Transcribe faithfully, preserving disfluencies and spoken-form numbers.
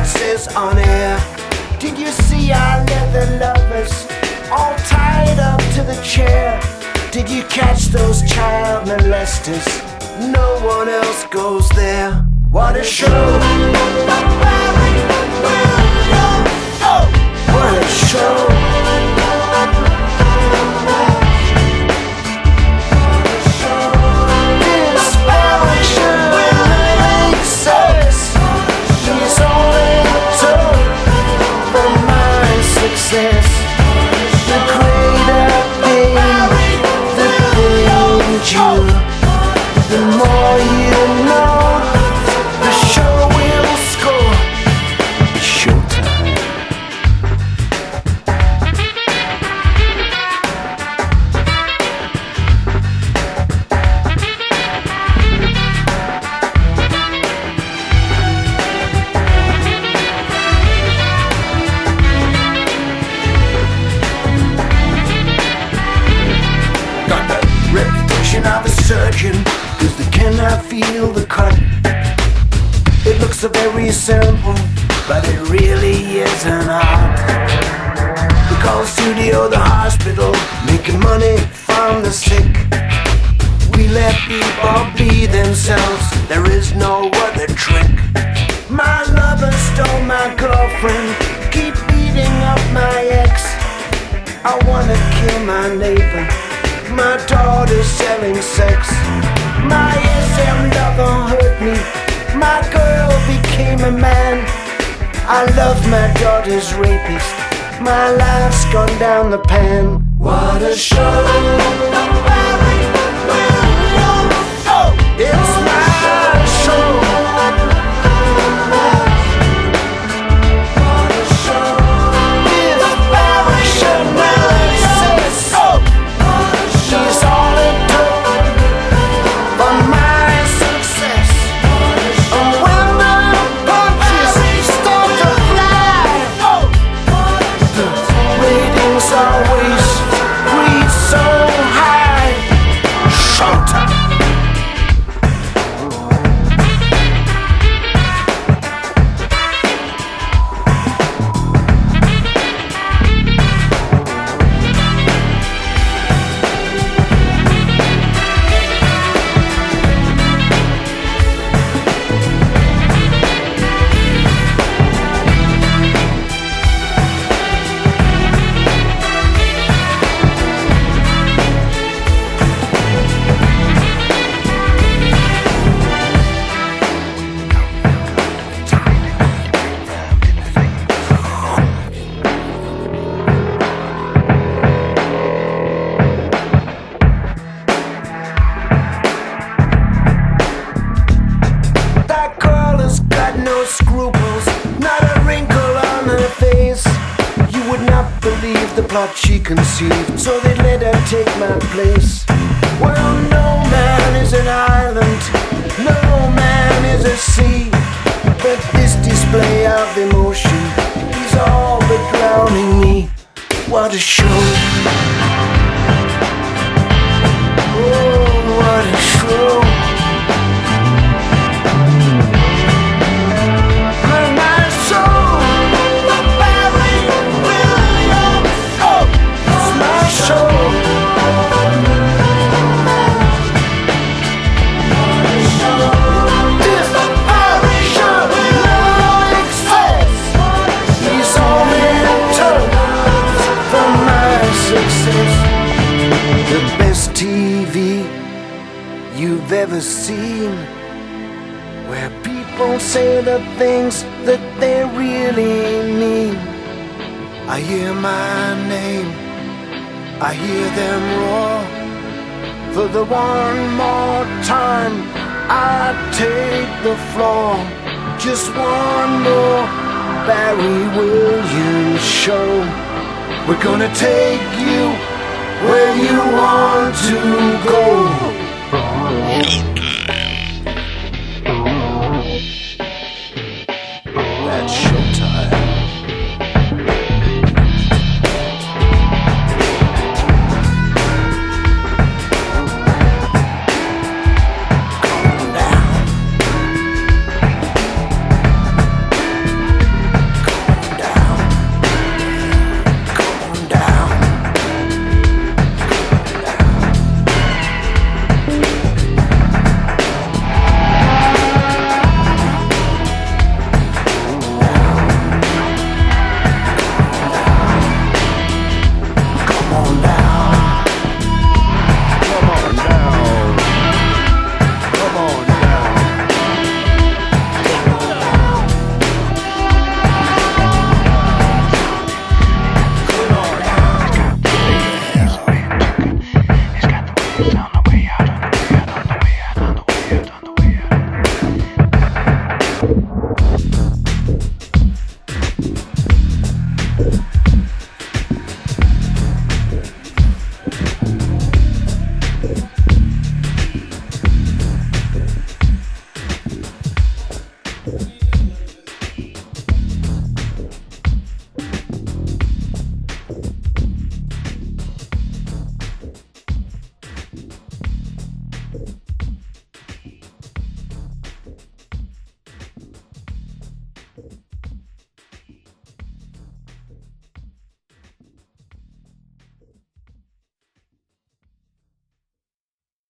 that says on air. Did you see our leather lovers all tied up to the chair? Did you catch those child molesters? No one else goes there. What a show! Oh, what a show! The more you know, the show will score. Showtime. Got the reputation of a surgeon, cause they cannot feel the cut. It looks so very simple, but it really isn't art. We call the studio the hospital, making money from the sick. We let people be themselves, there is no other trick. My lover stole my girlfriend, keep beating up my ex. I wanna kill my neighbor, my daughter's selling sex. My S M lover hurt me, my girl became a man. I love my daughter's rapist, my life's gone down the pan. What a show! Oh, it's my show! What a show! It's my show now, it says so. She's all it took for my success. And when the punches start to fly, the ratings always reach so high. Showtime. Scruples, not a wrinkle on her face. You would not believe the plot she conceived, so they let her take my place. Well, no man is an island, no man is a sea, but this display of emotion is all but drowning me. What a show! Oh, what a show! The best T V you've ever seen, where people say the things that they really mean. I hear my name, I hear them roar. For the one more time I take the floor. Just one more Barry Williams show. We're gonna take you where you want to go.